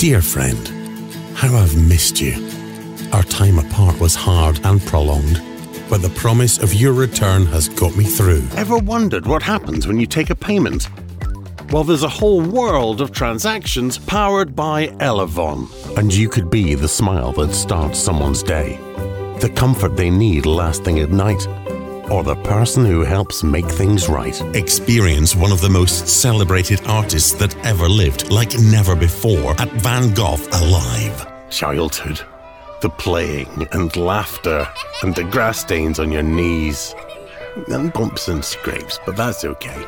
Dear friend, how I've missed you. Our time apart was hard and prolonged, but the promise of your return has got me through. Ever wondered what happens when you take a payment? Well, there's a whole world of transactions powered by Elavon. And you could be the smile that starts someone's day, the comfort they need last thing at night, or the person who helps make things right. Experience one of the most celebrated artists that ever lived like never before at Van Gogh Alive. Childhood, the playing and laughter and the grass stains on your knees and bumps and scrapes, but that's okay.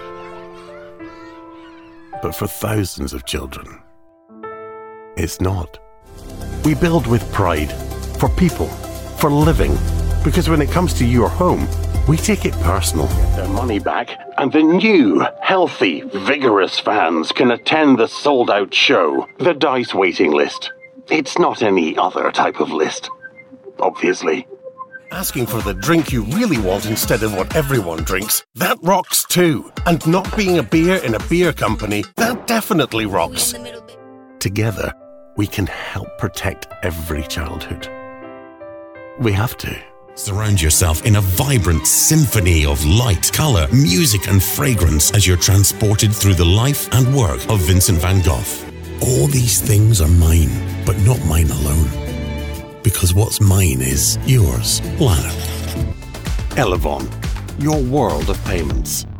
But for thousands of children, it's not. We build with pride, for people, for living, because when it comes to your home, we take it personal. Get their money back, and the new, healthy, vigorous fans can attend the sold-out show, the Dice waiting list. It's not any other type of list, obviously. Asking for the drink you really want instead of what everyone drinks, that rocks too. And not being a beer in a beer company, that definitely rocks. Together, we can help protect every childhood. We have to. Surround yourself in a vibrant symphony of light, colour, music and fragrance as you're transported through the life and work of Vincent van Gogh. All these things are mine, but not mine alone. Because what's mine is yours, Lana. Elavon, your world of payments.